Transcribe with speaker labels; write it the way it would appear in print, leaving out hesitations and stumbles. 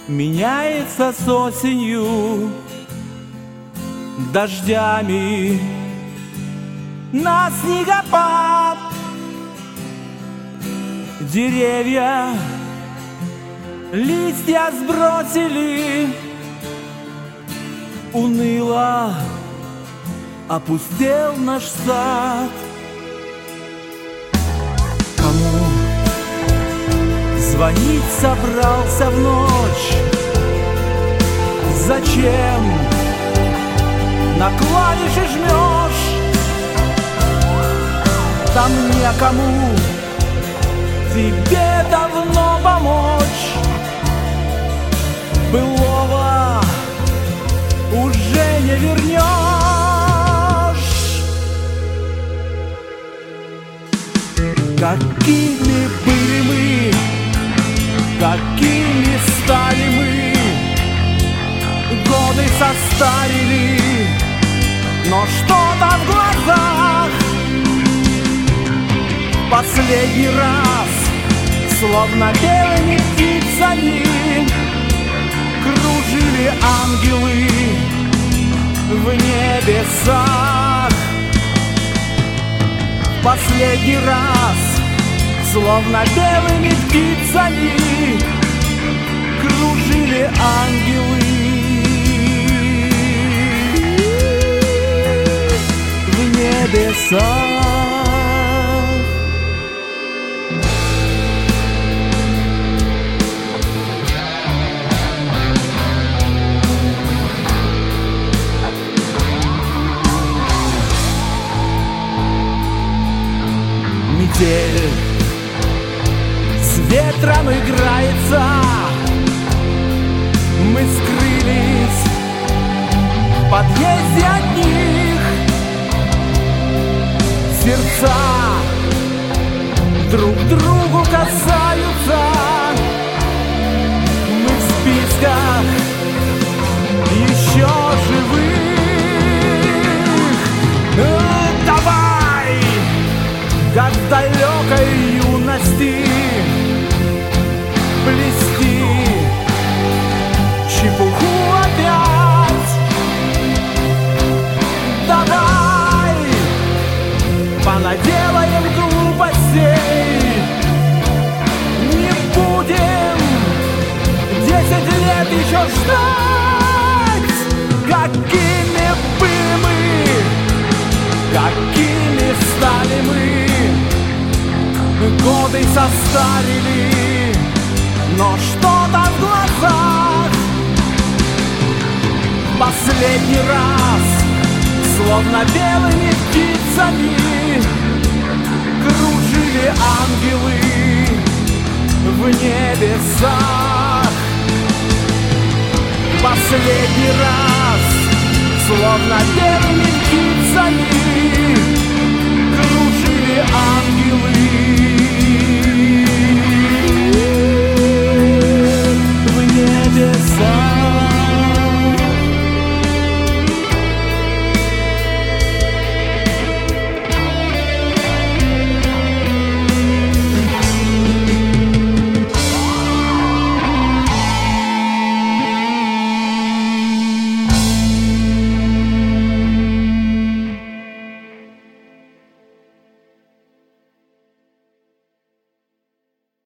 Speaker 1: меняется с осенью, дождями на снегопад. Деревья листья сбросили, уныло опустел наш сад. Кому звонить собрался в ночь? Зачем на клавиши жмешь? Там некому тебе давно помочь. Былого уже не вернешь. Какими были мы, какими стали мы, годы состарили, но что-то в глазах последний раз, словно белыми птицами, кружили ангелы в небесах. Последний раз, словно белыми птицами, кружили ангелы в небесах. Метель с ветром играется, мы скрылись в подъезде от них. Сердца друг другу касаются, мы в списках еще живых. Давай, как в далекой юности, плести чепуху опять. Давай понаделаем глупостей, не будем 10 лет еще ждать. Какими были мы, какими стали мы, годы состарили, но что-то в глазах последний раз, словно белыми птицами, кружили ангелы в небесах. Последний раз, словно белыми птицами, кружили ангелы